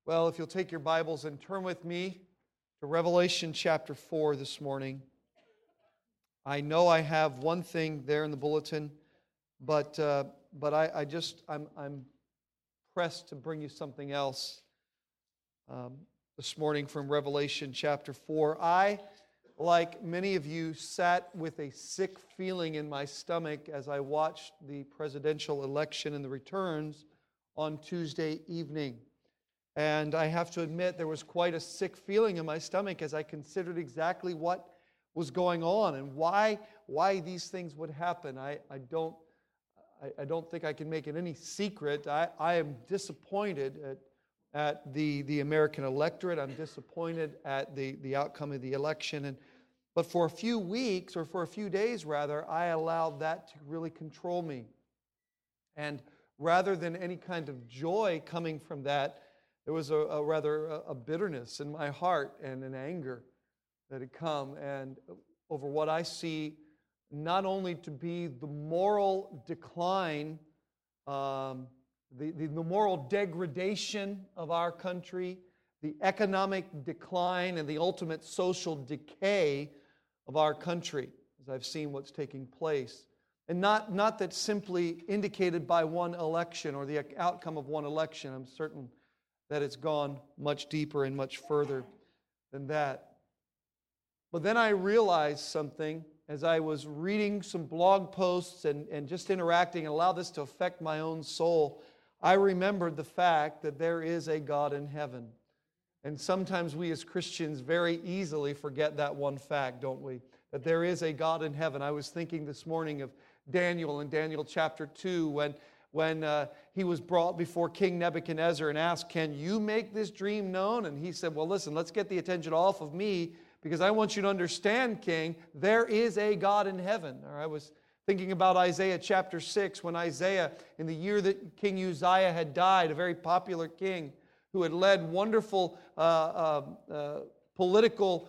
Well, if you'll take your Bibles and turn with me to Revelation chapter 4 this morning. I know I have one thing there in the bulletin, but I'm pressed to bring you something else this morning from Revelation chapter 4. I, like many of you, sat with a sick feeling in my stomach as I watched the presidential election and the returns on Tuesday evening. And I have to admit, there was quite a sick feeling in my stomach as I considered exactly what was going on and why these things would happen. I don't think I can make it any secret. I am disappointed at the American electorate. I'm disappointed at the outcome of the election. But for a few weeks, or for a few days rather, I allowed that to really control me. And rather than any kind of joy coming from that, there was a bitterness in my heart and an anger that had come, and over what I see not only to be the moral decline, the moral degradation of our country, the economic decline, and the ultimate social decay of our country, as I've seen what's taking place. And not that simply indicated by one election or the outcome of one election. I'm certain that it's gone much deeper and much further than that. But then I realized something as I was reading some blog posts and just interacting and allow this to affect my own soul. I remembered the fact that there is a God in heaven. And sometimes we as Christians very easily forget that one fact, don't we? That there is a God in heaven. I was thinking this morning of Daniel in Daniel chapter 2 when he was brought before King Nebuchadnezzar and asked, "Can you make this dream known?" And he said, "Well, listen, let's get the attention off of me because I want you to understand, King, there is a God in heaven." Or I was thinking about Isaiah chapter 6 when Isaiah, in the year that King Uzziah had died, a very popular king who had led wonderful political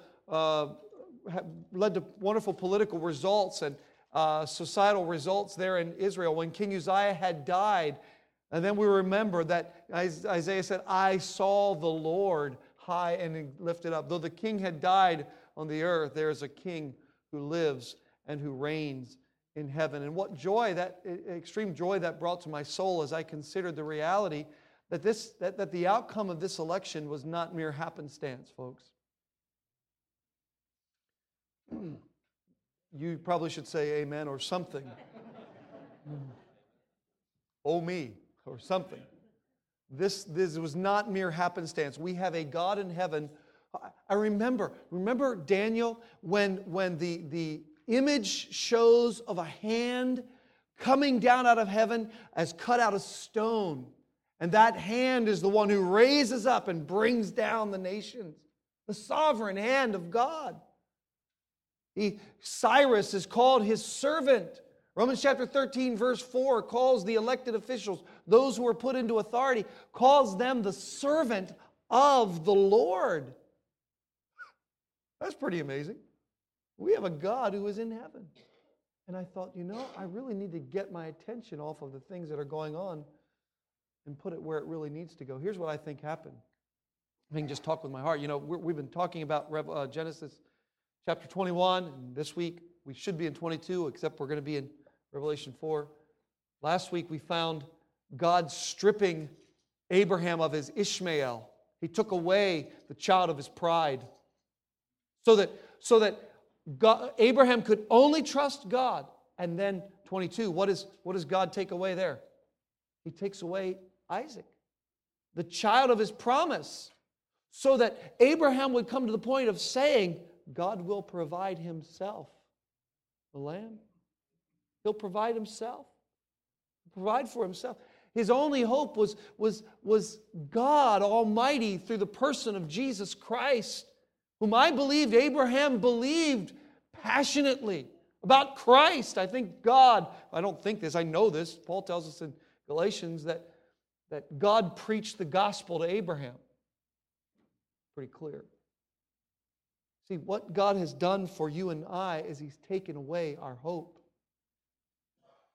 results and societal results there in Israel. When King Uzziah had died, and then we remember that Isaiah said, "I saw the Lord high and lifted up." Though the king had died on the earth, there is a king who lives and who reigns in heaven. And what joy, that extreme joy that brought to my soul as I considered the reality that the outcome of this election was not mere happenstance, folks. You probably should say amen or something. Oh me, or something. This was not mere happenstance. We have a God in heaven. I remember Daniel when the image shows of a hand coming down out of heaven as cut out of stone. And that hand is the one who raises up and brings down the nations. The sovereign hand of God. Cyrus is called his servant. Romans chapter 13 verse 4 calls the elected officials, those who are put into authority, calls them the servant of the Lord. That's pretty amazing. We have a God who is in heaven. And I thought, I really need to get my attention off of the things that are going on and put it where it really needs to go. Here's what I think happened. I can just talk with my heart. We've been talking about Genesis chapter 21, and this week we should be in 22, except we're going to be in Revelation 4. Last week we found God stripping Abraham of his Ishmael. He took away the child of his pride so that Abraham could only trust God. And then 22, what does God take away there? He takes away Isaac, the child of his promise, so that Abraham would come to the point of saying, God will provide himself the lamb. He'll provide himself. Provide for himself. His only hope was God Almighty through the person of Jesus Christ, whom I believed Abraham believed passionately about Christ. I don't think this, I know this. Paul tells us in Galatians that God preached the gospel to Abraham. Pretty clear. See, what God has done for you and I is He's taken away our hope.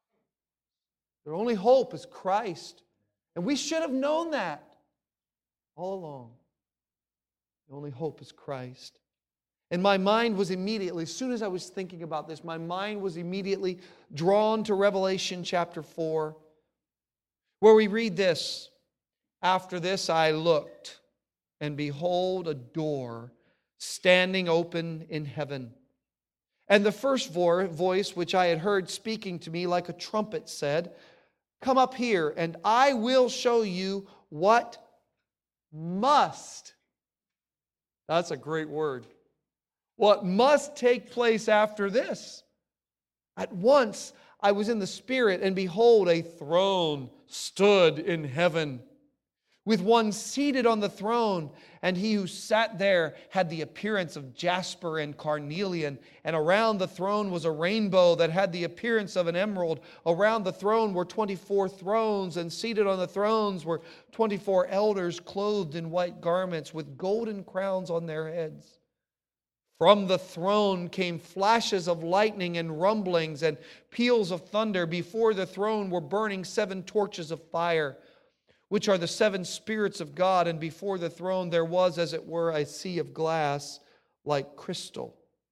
Their only hope is Christ. And we should have known that. all along. The only hope is Christ. And my mind was immediately, as soon as I was thinking about this, my mind was immediately drawn to Revelation chapter 4, where we read this. After this I looked, and behold, a door standing open in heaven. And the first voice which I had heard speaking to me like a trumpet said, "Come up here, and I will show you what must." That's a great word. What must take place after this? At once I was in the Spirit, and behold, a throne stood in heaven, with one seated on the throne, and he who sat there had the appearance of jasper and carnelian, and around the throne was a rainbow that had the appearance of an emerald. Around the throne were 24 thrones, and seated on the thrones were 24 elders clothed in white garments with golden crowns on their heads. From the throne came flashes of lightning and rumblings and peals of thunder. Before the throne were burning 7 torches of fire, which are the 7 spirits of God. And before the throne there was, as it were, a sea of glass like crystal.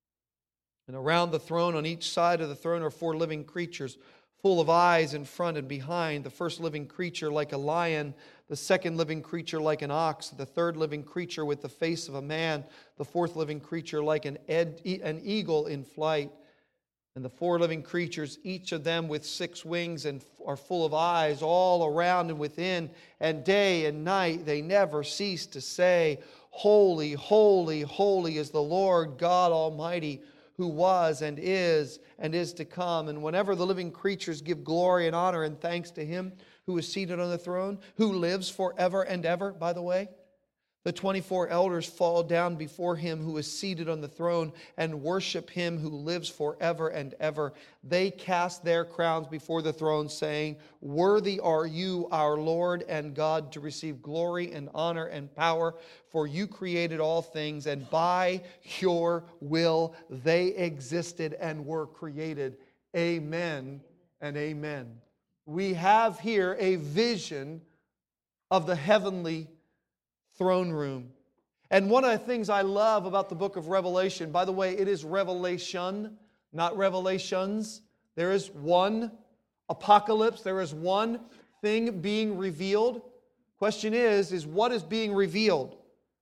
And around the throne, on each side of the throne, are 4 living creatures, full of eyes in front and behind. The first living creature like a lion, the second living creature like an ox, the third living creature with the face of a man, the fourth living creature like an eagle in flight. And the 4 living creatures, each of them with 6 wings, and are full of eyes all around and within. And day and night they never cease to say, "Holy, holy, holy is the Lord God Almighty, who was and is to come." And whenever the living creatures give glory and honor and thanks to Him who is seated on the throne, who lives forever and ever, by the way, the 24 elders fall down before Him who is seated on the throne and worship Him who lives forever and ever. They cast their crowns before the throne, saying, "Worthy are you, our Lord and God, to receive glory and honor and power, for you created all things, and by your will they existed and were created." Amen and amen. We have here a vision of the heavenly throne room. And one of the things I love about the book of Revelation, by the way, it is revelation, not revelations. There is one apocalypse. There is one thing being revealed. Question is what is being revealed?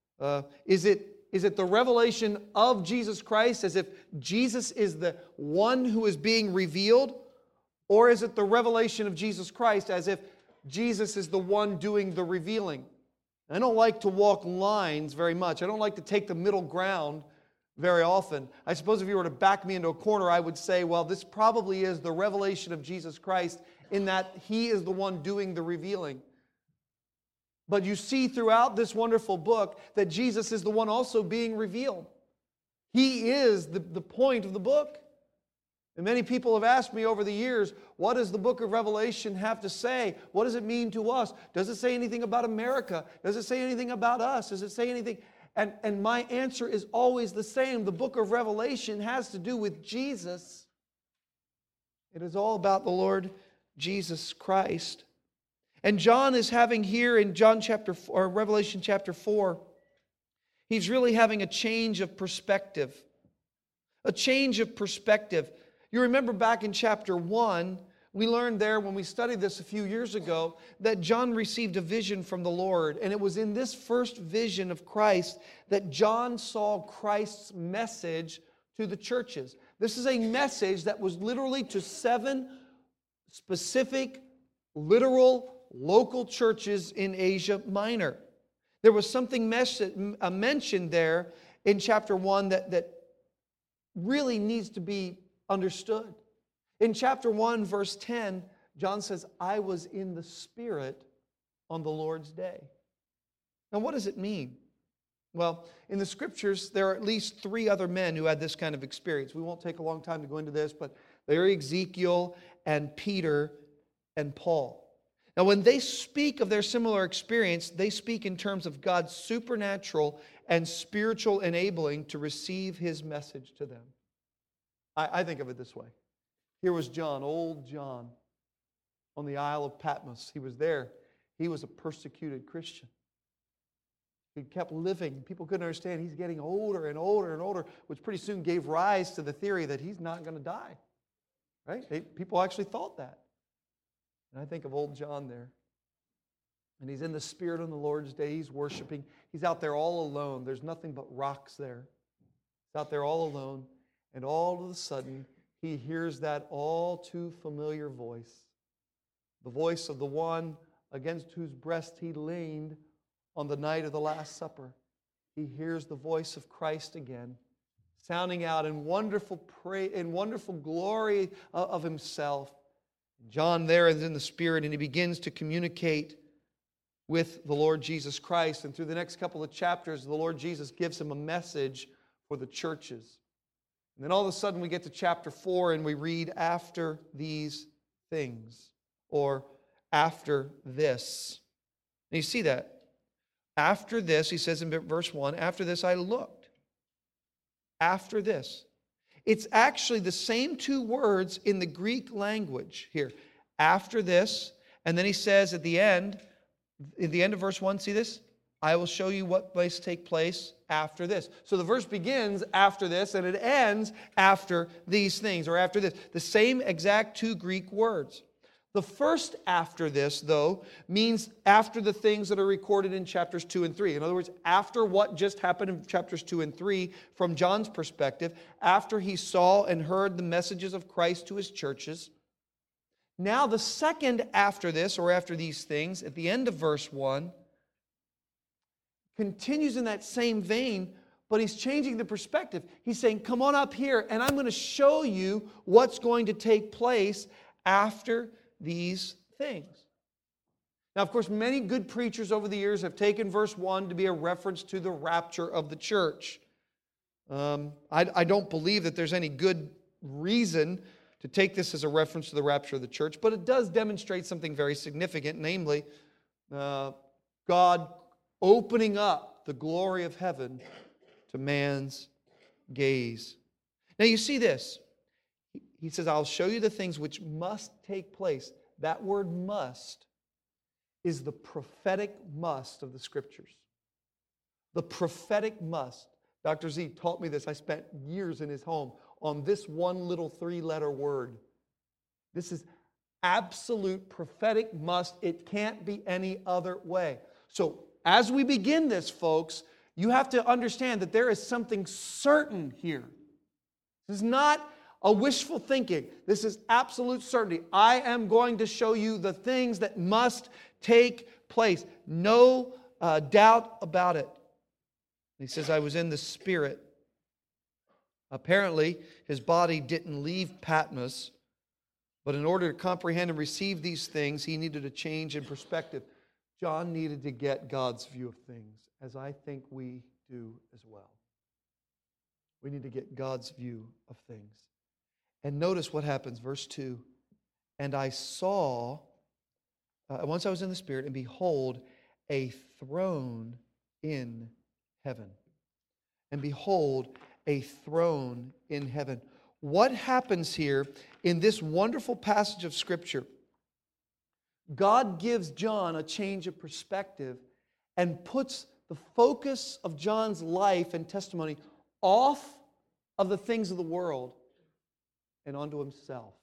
Is it the revelation of Jesus Christ, as if Jesus is the one who is being revealed? Or is it the revelation of Jesus Christ, as if Jesus is the one doing the revealing? I don't like to walk lines very much. I don't like to take the middle ground very often. I suppose if you were to back me into a corner, I would say, well, this probably is the revelation of Jesus Christ, in that He is the one doing the revealing. But you see throughout this wonderful book that Jesus is the one also being revealed. He is the point of the book. And many people have asked me over the years, what does the book of Revelation have to say? What does it mean to us? Does it say anything about America? Does it say anything about us? Does it say anything? And my answer is always the same. The book of Revelation has to do with Jesus. It is all about the Lord Jesus Christ. And John is having here in Revelation chapter 4, he's really having a change of perspective. A change of perspective. You remember back in chapter 1, we learned there when we studied this a few years ago that John received a vision from the Lord. And it was in this first vision of Christ that John saw Christ's message to the churches. This is a message that was literally to 7 specific, literal, local churches in Asia Minor. There was something mentioned there in chapter 1 that really needs to be understood. In chapter 1, verse 10, John says, "I was in the Spirit on the Lord's day." Now, what does it mean? Well, in the Scriptures, there are at least 3 other men who had this kind of experience. We won't take a long time to go into this, but they are Ezekiel and Peter and Paul. Now, when they speak of their similar experience, they speak in terms of God's supernatural and spiritual enabling to receive His message to them. I think of it this way. Here was John, old John, on the Isle of Patmos. He was there. He was a persecuted Christian. He kept living. People couldn't understand. He's getting older and older and older, which pretty soon gave rise to the theory that he's not going to die. Right? People actually thought that. And I think of old John there. And he's in the Spirit on the Lord's day. He's worshiping. He's out there all alone. There's nothing but rocks there. He's out there all alone. And all of a sudden, he hears that all too familiar voice. The voice of the one against whose breast he leaned on the night of the Last Supper. He hears the voice of Christ again, sounding out in wonderful glory of himself. John there is in the Spirit, and he begins to communicate with the Lord Jesus Christ. And through the next couple of chapters, the Lord Jesus gives him a message for the churches. And then all of a sudden we get to chapter 4 and we read after these things, or after this. And you see that. After this, he says in verse 1, after this I looked. After this. It's actually the same two words in the Greek language here. After this, and then he says at the end of verse 1, see this? I will show you what must take place after this. So the verse begins after this, and it ends after these things, or after this. The same exact two Greek words. The first after this, though, means after the things that are recorded in chapters 2 and 3. In other words, after what just happened in chapters 2 and 3, from John's perspective, after he saw and heard the messages of Christ to his churches. Now the second after this, or after these things, at the end of verse 1, continues in that same vein, but he's changing the perspective. He's saying, come on up here, and I'm going to show you what's going to take place after these things. Now, of course, many good preachers over the years have taken verse 1 to be a reference to the rapture of the church. I don't believe that there's any good reason to take this as a reference to the rapture of the church, but it does demonstrate something very significant, namely, God opening up the glory of heaven to man's gaze. Now you see this. He says, I'll show you the things which must take place. That word must is the prophetic must of the Scriptures. The prophetic must. Dr. Z taught me this. I spent years in his home on this one little 3-letter word. This is absolute prophetic must. It can't be any other way. So as we begin this, folks, you have to understand that there is something certain here. This is not a wishful thinking. This is absolute certainty. I am going to show you the things that must take place. No doubt about it. He says, I was in the Spirit. Apparently, his body didn't leave Patmos, but in order to comprehend and receive these things, he needed a change in perspective. John needed to get God's view of things, as I think we do as well. We need to get God's view of things. And notice what happens, verse 2. And I saw, once I was in the Spirit, and behold, a throne in heaven. And behold, a throne in heaven. What happens here in this wonderful passage of Scripture? God gives John a change of perspective and puts the focus of John's life and testimony off of the things of the world and onto himself.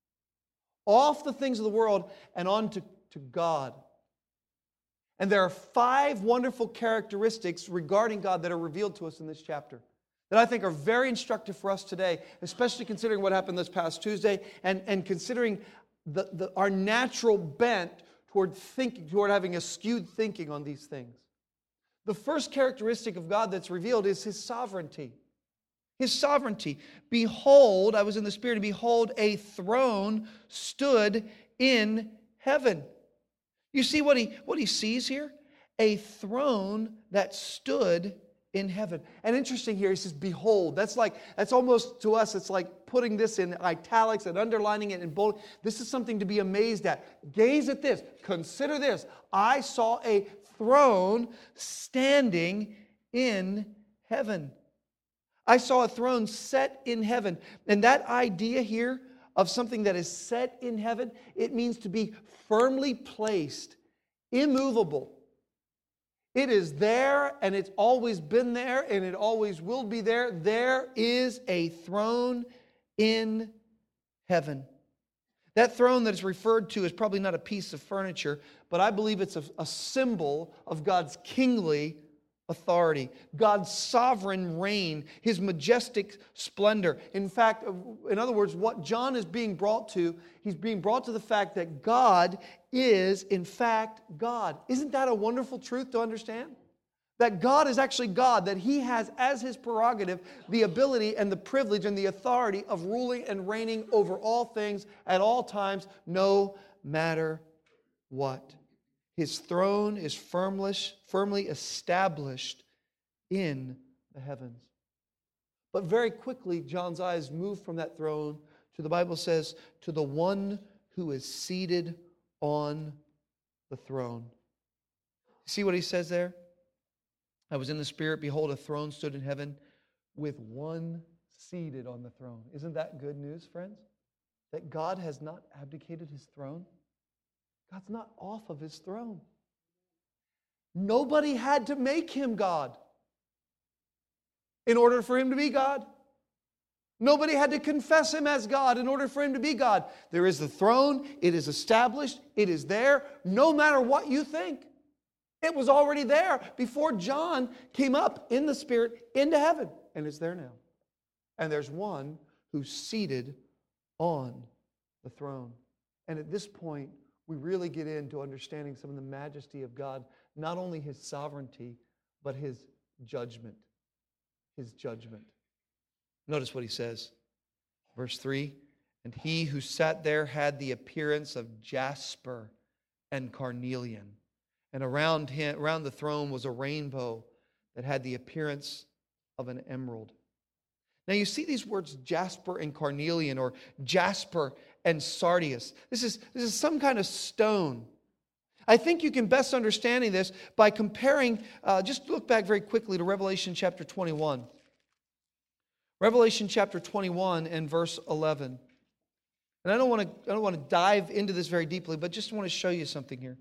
Off the things of the world and onto God. And there are 5 wonderful characteristics regarding God that are revealed to us in this chapter that I think are very instructive for us today, especially considering what happened this past Tuesday and considering our natural bent toward having a skewed thinking on these things. The first characteristic of God that's revealed is His sovereignty. His sovereignty. Behold, I was in the Spirit, and behold, a throne stood in heaven. You see what he sees here? A throne that stood in heaven. And interesting here, he says, behold. That's almost, to us, it's like putting this in italics and underlining it in bold. This is something to be amazed at. Gaze at this. Consider this. I saw a throne standing in heaven. I saw a throne set in heaven. And that idea here of something that is set in heaven, it means to be firmly placed, immovable. It is there, and it's always been there, and it always will be there. There is a throne in heaven. That throne that is referred to is probably not a piece of furniture, but I believe it's a symbol of God's kingly authority, God's sovereign reign, His majestic splendor. In fact, in other words, what John is being brought to, he's being brought to the fact that God is, in fact, God. Isn't that a wonderful truth to understand? That God is actually God, that He has as His prerogative the ability and the privilege and the authority of ruling and reigning over all things at all times, no matter what. His throne is firmly established in the heavens. But very quickly, John's eyes move from that throne to, the Bible says, to the one who is seated on the throne. See what he says there? I was in the Spirit, behold, a throne stood in heaven with one seated on the throne. Isn't that good news, friends? That God has not abdicated His throne? God's not off of His throne. Nobody had to make Him God in order for Him to be God. Nobody had to confess Him as God in order for Him to be God. There is the throne. It is established. It is there. No matter what you think. It was already there before John came up in the Spirit into heaven. And it's there now. And there's one who's seated on the throne. And at this point, we really get into understanding some of the majesty of God, not only His sovereignty, but His judgment. His judgment. Notice what he says. Verse 3, and he who sat there had the appearance of jasper and carnelian. And around the throne was a rainbow that had the appearance of an emerald. Now you see these words jasper and carnelian, or jasper and sardius. This is some kind of stone. I think you can best understand this by comparing, just look back very quickly to Revelation chapter 21. Revelation chapter 21 and verse 11. And I don't want to dive into this very deeply, but just want to show you something here.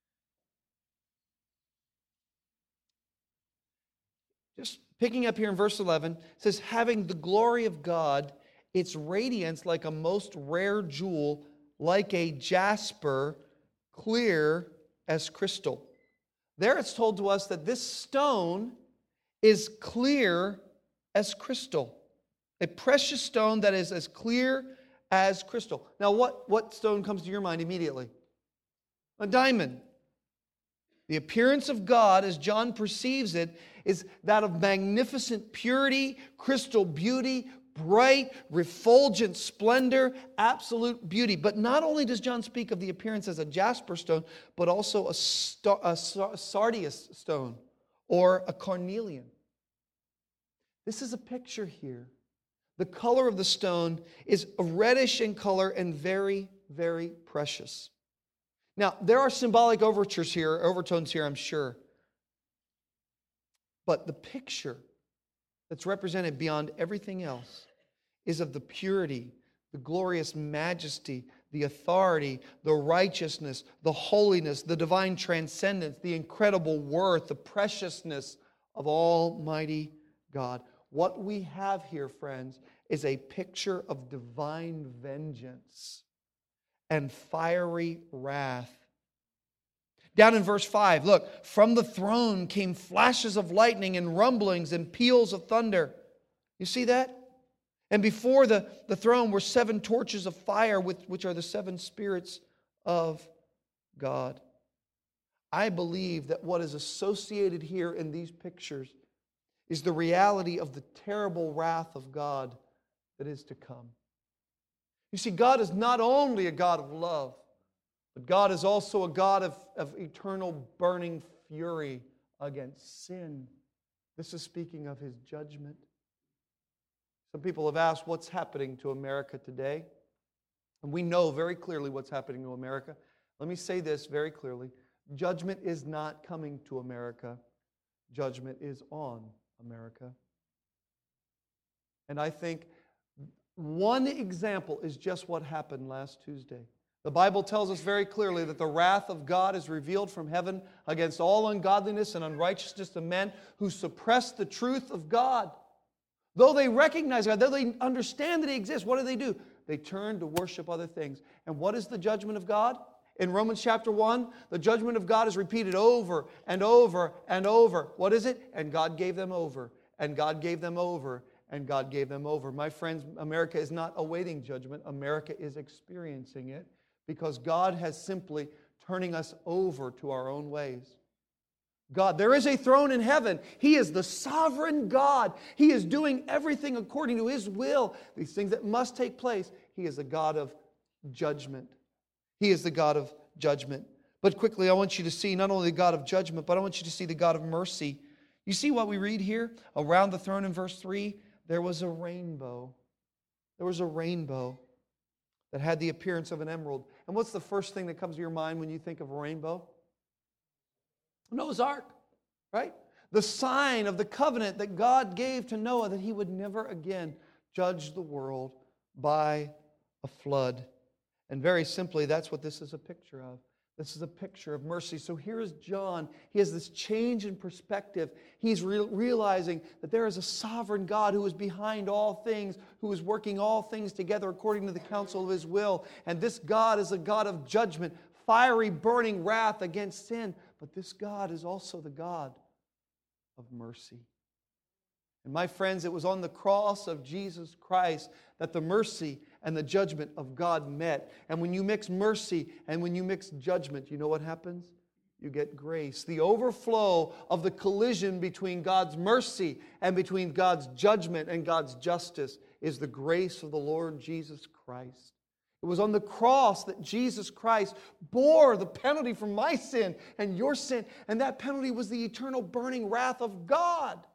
Just picking up here in verse 11, it says, having the glory of God, its radiance like a most rare jewel, like a jasper, clear as crystal. There it's told to us that this stone is clear as crystal. A precious stone that is as clear as crystal. Now what stone comes to your mind immediately? A diamond. The appearance of God, as John perceives it, is that of magnificent purity, crystal beauty, bright, refulgent splendor, absolute beauty. But not only does John speak of the appearance as a jasper stone, but also a sardius stone or a carnelian. This is a picture here. The color of the stone is reddish in color and very, very precious. Now, there are symbolic overtones here, I'm sure. But the picture that's represented beyond everything else is of the purity, the glorious majesty, the authority, the righteousness, the holiness, the divine transcendence, the incredible worth, the preciousness of Almighty God. What we have here, friends, is a picture of divine vengeance and fiery wrath. Down in verse 5, look, from the throne came flashes of lightning and rumblings and peals of thunder. You see that? And before the throne were 7 torches of fire, which are the 7 spirits of God. I believe that what is associated here in these pictures is the reality of the terrible wrath of God that is to come. You see, God is not only a God of love, but God is also a God of eternal burning fury against sin. This is speaking of His judgment. Some people have asked what's happening to America today. And we know very clearly what's happening to America. Let me say this very clearly. Judgment is not coming to America. Judgment is on America. And I think one example is just what happened last Tuesday. The Bible tells us very clearly that the wrath of God is revealed from heaven against all ungodliness and unrighteousness of men who suppress the truth of God. Though they recognize God, though they understand that He exists, what do? They turn to worship other things. And what is the judgment of God? In Romans chapter 1, the judgment of God is repeated over and over and over. What is it? And God gave them over, and God gave them over, and God gave them over. My friends, America is not awaiting judgment. America is experiencing it because God has simply turning us over to our own ways. God, there is a throne in heaven. He is the sovereign God. He is doing everything according to His will. These things that must take place. He is the God of judgment. He is the God of judgment. But quickly, I want you to see not only the God of judgment, but I want you to see the God of mercy. You see what we read here? Around the throne in verse 3, there was a rainbow. There was a rainbow that had the appearance of an emerald. And what's the first thing that comes to your mind when you think of a rainbow? Noah's Ark, right? The sign of the covenant that God gave to Noah that he would never again judge the world by a flood. And very simply, that's what this is a picture of. This is a picture of mercy. So here is John. He has this change in perspective. He's realizing that there is a sovereign God who is behind all things, who is working all things together according to the counsel of His will. And this God is a God of judgment, fiery, burning wrath against sin. But this God is also the God of mercy. And my friends, it was on the cross of Jesus Christ that the mercy and the judgment of God met. And when you mix mercy and when you mix judgment, you know what happens? You get grace. The overflow of the collision between God's mercy and between God's judgment and God's justice is the grace of the Lord Jesus Christ. It was on the cross that Jesus Christ bore the penalty for my sin and your sin, and that penalty was the eternal burning wrath of God.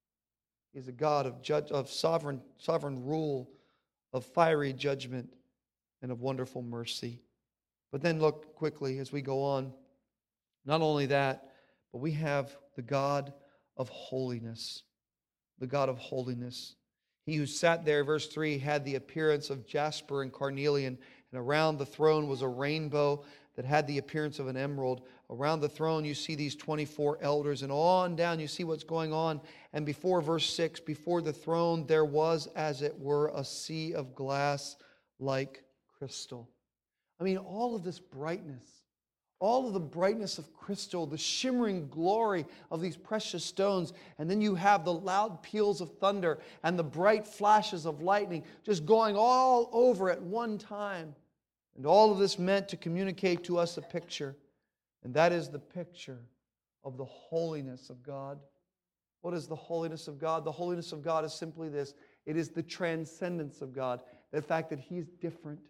He is a God of sovereign rule, of fiery judgment, and of wonderful mercy. But then look quickly as we go on. Not only that, but we have the God of holiness. The God of holiness. He who sat there, verse 3, had the appearance of jasper and carnelian, and around the throne was a rainbow that had the appearance of an emerald. Around the throne you see these 24 elders, and on down you see what's going on. And before verse 6, before the throne there was, as it were, a sea of glass like crystal. I mean, all of this brightness, all of the brightness of crystal, the shimmering glory of these precious stones, and then you have the loud peals of thunder and the bright flashes of lightning just going all over at one time. And all of this meant to communicate to us a picture, and that is the picture of the holiness of God. What is the holiness of God? The holiness of God is simply this. It is the transcendence of God, the fact that He's different.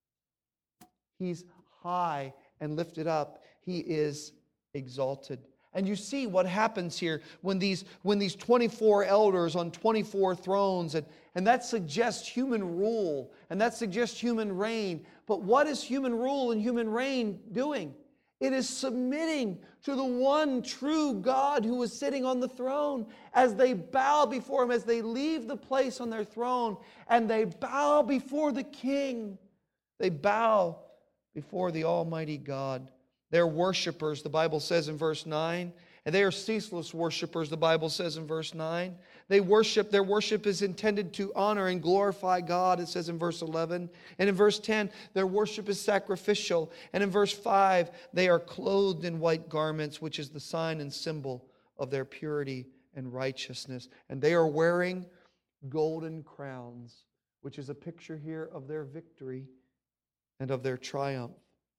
He's high and lifted up. He is exalted. And you see what happens here when these 24 elders on 24 thrones, and that suggests human rule, and that suggests human reign. But what is human rule and human reign doing? It is submitting to the one true God who is sitting on the throne as they bow before Him, as they leave the place on their throne, and they bow before the King. They bow before the Almighty God. They're worshipers, the Bible says in verse 9. And they are ceaseless worshipers, the Bible says in verse 9. They worship, their worship is intended to honor and glorify God, it says in verse 11. And in verse 10, their worship is sacrificial. And in verse 5, they are clothed in white garments, which is the sign and symbol of their purity and righteousness. And they are wearing golden crowns, which is a picture here of their victory and of their triumph.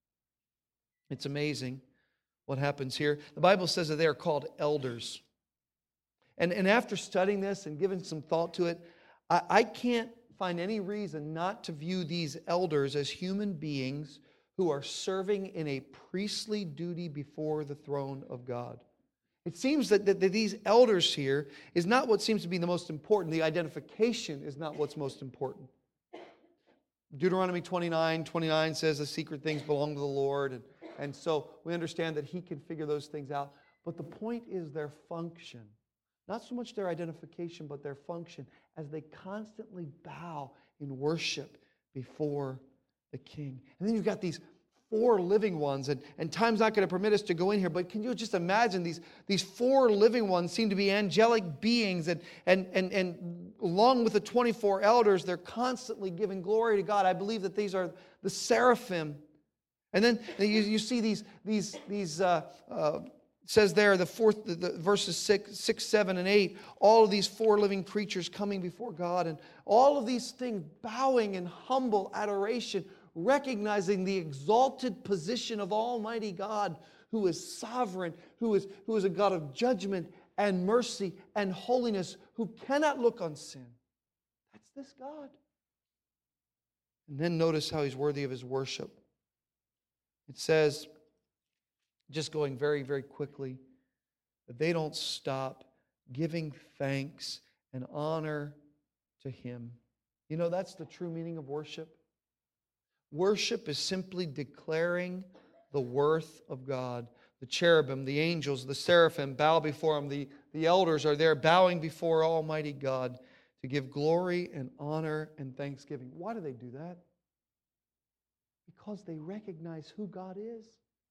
It's amazing what happens here. The Bible says that they are called elders. And after studying this and giving some thought to it, I can't find any reason not to view these elders as human beings who are serving in a priestly duty before the throne of God. It seems that these elders here is not what seems to be the most important. The identification is not what's most important. Deuteronomy 29 says the secret things belong to the Lord. And so we understand that He can figure those things out. But the point is their function. Not so much their identification, but their function as they constantly bow in worship before the King. And then you've got these four living ones, and time's not going to permit us to go in here, but can you just imagine these four living ones seem to be angelic beings, and along with the 24 elders, they're constantly giving glory to God. I believe that these are the seraphim. And then you see these says there, the verses 6, 7, and 8, all of these four living creatures coming before God, and all of these things bowing in humble adoration, recognizing the exalted position of Almighty God, who is sovereign, who is a God of judgment and mercy and holiness, who cannot look on sin. That's this God. And then notice how He's worthy of His worship. It says, just going very, very quickly, that they don't stop giving thanks and honor to Him. You know, that's the true meaning of worship. Worship is simply declaring the worth of God. The cherubim, the angels, the seraphim bow before Him. The elders are there bowing before Almighty God to give glory and honor and thanksgiving. Why do they do that? Because they recognize who God is.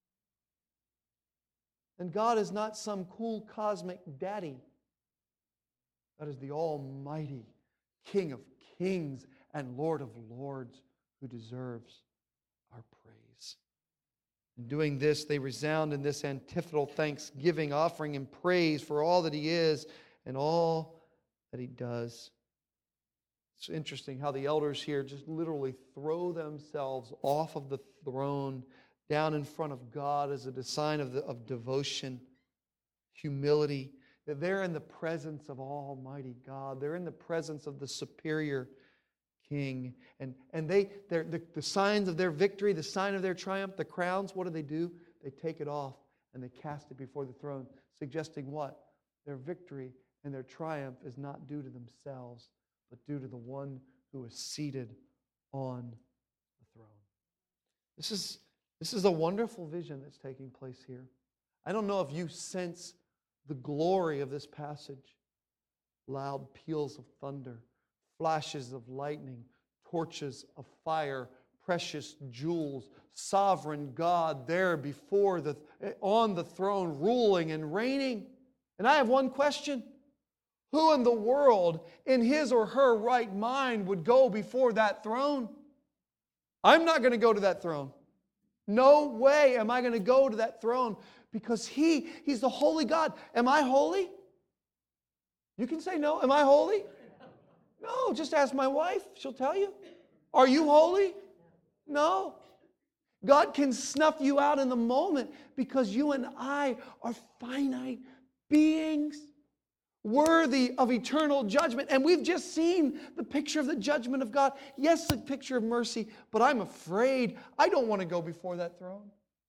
And God is not some cool cosmic daddy. God is the almighty King of kings and Lord of lords who deserves our praise. In doing this, they resound in this antiphonal thanksgiving, offering Him praise for all that He is and all that He does. It's interesting how the elders here just literally throw themselves off of the throne down in front of God as a sign of devotion, humility. They're in the presence of Almighty God. They're in the presence of the superior King. And the signs of their victory, the sign of their triumph, the crowns, what do? They take it off and they cast it before the throne, suggesting what? Their victory and their triumph is not due to themselves, but due to the one who is seated on the throne. This is a wonderful vision that's taking place here. I don't know if you sense the glory of this passage. Loud peals of thunder, flashes of lightning, torches of fire, precious jewels, sovereign God there on the throne, ruling and reigning. And I have one question. Who in the world, in his or her right mind, would go before that throne? I'm not going to go to that throne. No way am I going to go to that throne, because He's the holy God. Am I holy? You can say no. Am I holy? No, just ask my wife. She'll tell you. Are you holy? No. God can snuff you out in the moment because you and I are finite beings worthy of eternal judgment. And we've just seen the picture of the judgment of God. Yes, the picture of mercy, but I'm afraid I don't want to go before that throne.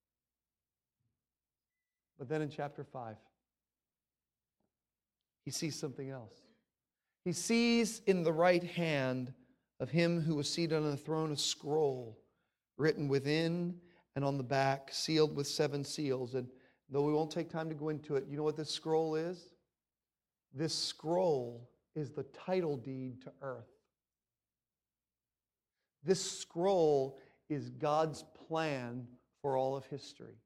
But then in chapter 5, he sees something else. He sees in the right hand of Him who was seated on the throne a scroll written within and on the back, sealed with 7 seals. And though we won't take time to go into it, you know what this scroll is? This scroll is the title deed to earth. This scroll is God's plan for all of history.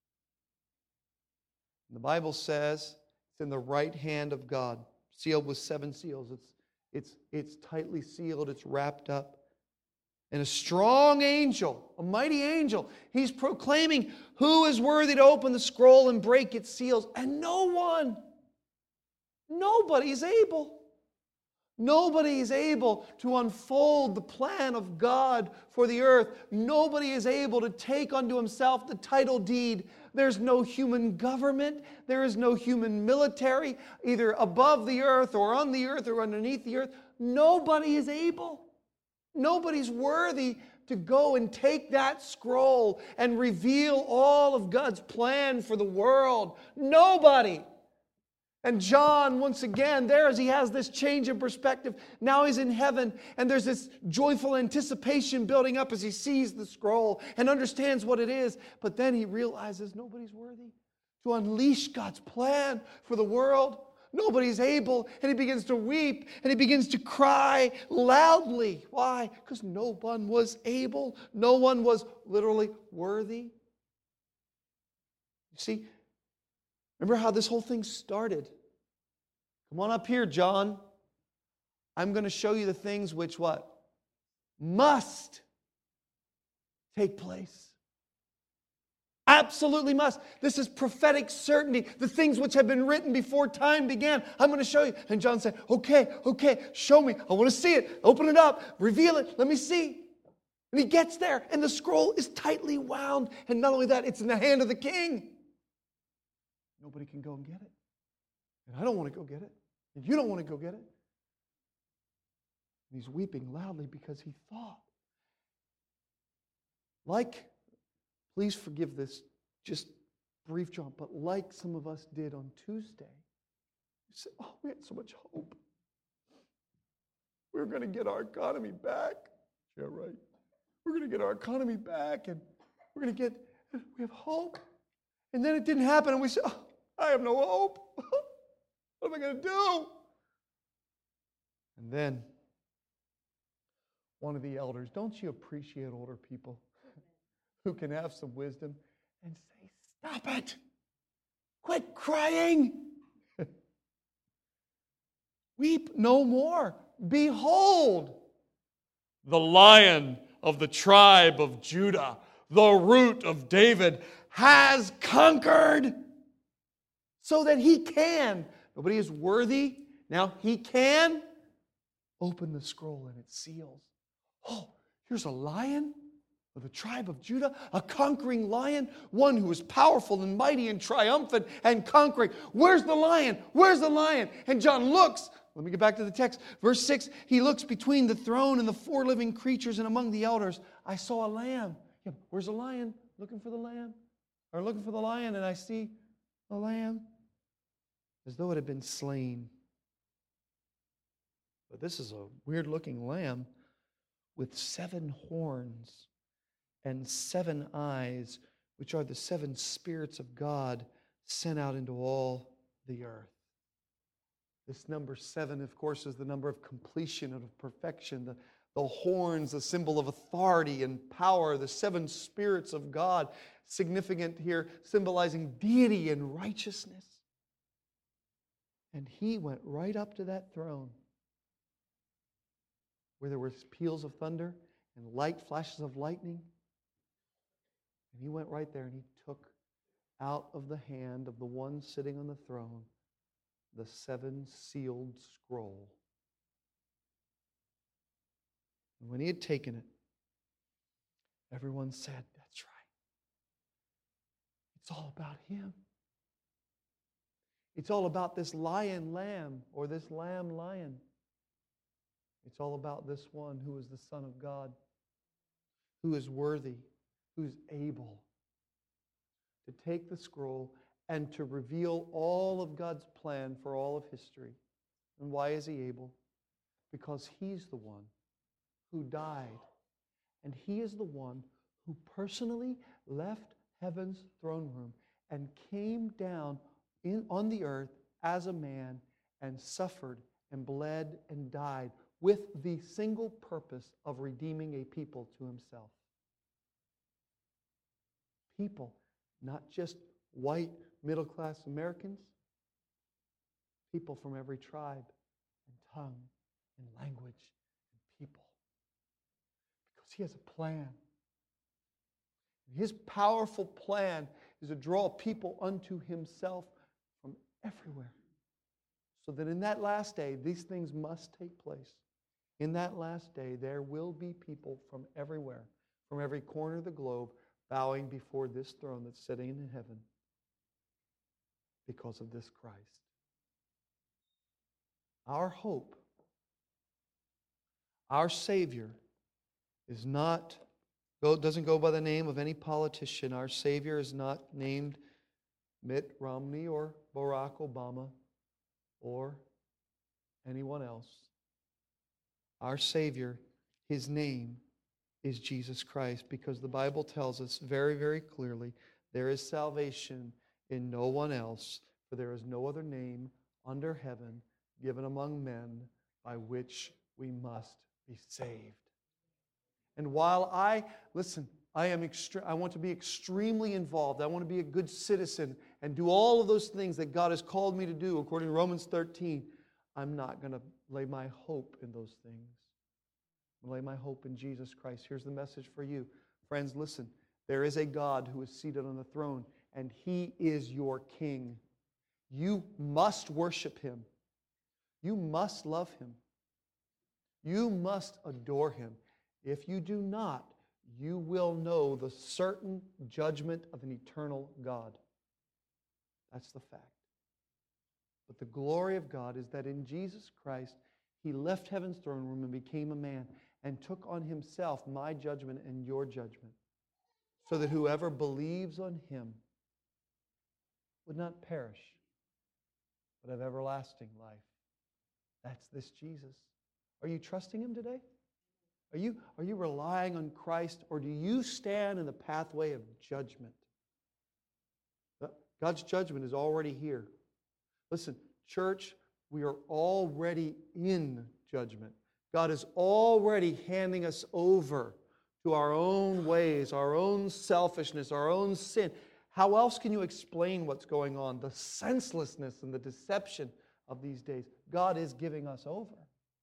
The Bible says it's in the right hand of God, sealed with 7 seals. It's tightly sealed, it's wrapped up. And a strong angel, a mighty angel, he's proclaiming who is worthy to open the scroll and break its seals. And nobody is able. Nobody is able to unfold the plan of God for the earth. Nobody is able to take unto himself the title deed. There's no human government. There is no human military, either above the earth or on the earth or underneath the earth. Nobody is able. Nobody's worthy to go and take that scroll and reveal all of God's plan for the world. Nobody. And John, once again, there as he has this change of perspective, now he's in heaven, and there's this joyful anticipation building up as he sees the scroll and understands what it is. But then he realizes nobody's worthy to unleash God's plan for the world. Nobody's able. And he begins to weep and he begins to cry loudly. Why? Because no one was able. No one was literally worthy. You see, remember how this whole thing started. Come on up here, John. I'm going to show you the things which what? Must take place. Absolutely must. This is prophetic certainty. The things which have been written before time began. I'm going to show you. And John said, okay, show me. I want to see it. Open it up. Reveal it. Let me see. And he gets there, and the scroll is tightly wound. And not only that, it's in the hand of the king. Nobody can go and get it. And I don't want to go get it. And you don't want to go get it. And he's weeping loudly because he thought, please forgive this just brief jump, but like some of us did on Tuesday, you said, oh, we had so much hope. We were going to get our economy back. Yeah, right. We're going to get our economy back, and we have hope. And then it didn't happen, and we said, oh, I have no hope. What am I going to do? And then one of the elders, don't you appreciate older people who can have some wisdom and say, stop it. Quit crying. Weep no more. Behold, the Lion of the tribe of Judah, the Root of David, has conquered so that he can. Nobody is worthy. Now he can open the scroll and it seals. Oh, here's a lion of the tribe of Judah, a conquering lion, one who is powerful and mighty and triumphant and conquering. Where's the lion? Where's the lion? And John looks. Let me get back to the text. Verse 6, he looks between the throne and the four living creatures and among the elders. I saw a lamb. Yeah, where's the lion? Looking for the lamb. Or looking for the lion, and I see a lamb as though it had been slain. But this is a weird-looking lamb with 7 horns and 7 eyes, which are the 7 spirits of God sent out into all the earth. This number 7, of course, is the number of completion and of perfection. The horns, a symbol of authority and power. The 7 spirits of God, significant here, symbolizing deity and righteousness. And he went right up to that throne where there were peals of thunder and light flashes of lightning. And he went right there and he took out of the hand of the one sitting on the throne the 7 sealed scroll. And when he had taken it, everyone said, that's right. It's all about him. It's all about this lion lamb or this lamb lion. It's all about this one who is the Son of God, who is worthy, who's able to take the scroll and to reveal all of God's plan for all of history. And why is he able? Because he's the one who died. And he is the one who personally left heaven's throne room and came down on the earth as a man and suffered and bled and died with the single purpose of redeeming a people to himself. People, not just white middle-class Americans, people from every tribe and tongue and language and people. Because he has a plan. His powerful plan is to draw people unto himself from everywhere. So that in that last day, these things must take place. In that last day, there will be people from everywhere, from every corner of the globe, bowing before this throne that's sitting in heaven because of this Christ. Our hope, our Savior, doesn't go by the name of any politician. Our Savior is not named Mitt Romney or Barack Obama or anyone else. Our Savior, his name is Jesus Christ, because the Bible tells us very, very clearly there is salvation in no one else, for there is no other name under heaven given among men by which we must be saved. And while I want to be extremely involved. I want to be a good citizen and do all of those things that God has called me to do according to Romans 13. I'm not going to lay my hope in those things. I'm going to lay my hope in Jesus Christ. Here's the message for you. Friends, listen. There is a God who is seated on the throne, and He is your King. You must worship Him. You must love Him. You must adore Him. If you do not, you will know the certain judgment of an eternal God. That's the fact. But the glory of God is that in Jesus Christ, He left heaven's throne room and became a man and took on Himself my judgment and your judgment, so that whoever believes on Him would not perish, but have everlasting life. That's this Jesus. Are you trusting Him today? Are you relying on Christ, or do you stand in the pathway of judgment? God's judgment is already here. Listen, church, we are already in judgment. God is already handing us over to our own ways, our own selfishness, our own sin. How else can you explain what's going on? The senselessness and the deception of these days. God is giving us over.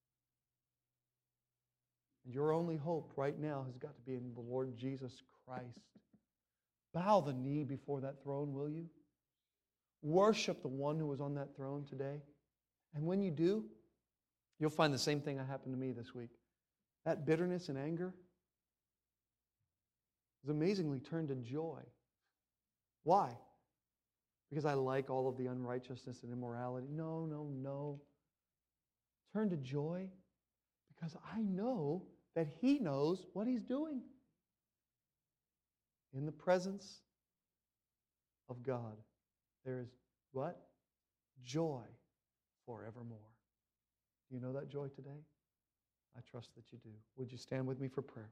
And your only hope right now has got to be in the Lord Jesus Christ. Bow the knee before that throne, will you? Worship the one who was on that throne today. And when you do, you'll find the same thing that happened to me this week. That bitterness and anger is amazingly turned to joy. Why? Because I like all of the unrighteousness and immorality. No. Turn to joy because I know that He knows what He's doing. In the presence of God, there is what? Joy forevermore. Do you know that joy today? I trust that you do. Would you stand with me for prayer?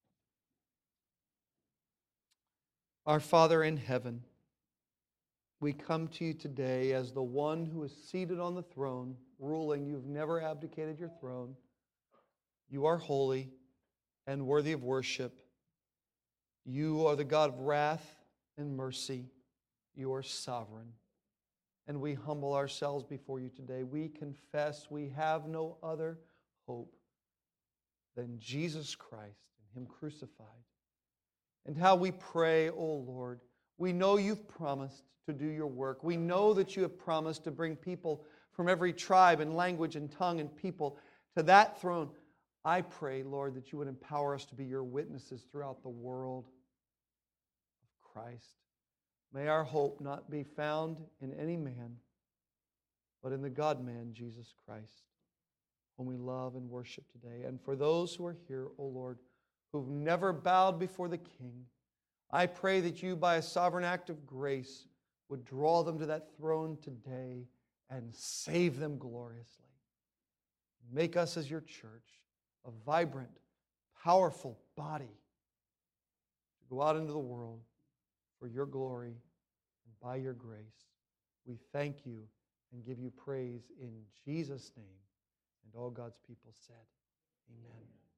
Our Father in heaven, we come to you today as the one who is seated on the throne, ruling. You've never abdicated your throne. You are holy and worthy of worship. You are the God of wrath and mercy. You are sovereign. And we humble ourselves before you today. We confess we have no other hope than Jesus Christ and Him crucified. And how we pray, oh Lord, we know you've promised to do your work. We know that you have promised to bring people from every tribe and language and tongue and people to that throne. I pray, Lord, that you would empower us to be your witnesses throughout the world of Christ. May our hope not be found in any man, but in the God-man, Jesus Christ, whom we love and worship today. And for those who are here, O Lord, who've never bowed before the King, I pray that you, by a sovereign act of grace, would draw them to that throne today and save them gloriously. Make us as your church a vibrant, powerful body to go out into the world for your glory and by your grace. We thank you and give you praise in Jesus' name. And all God's people said, amen.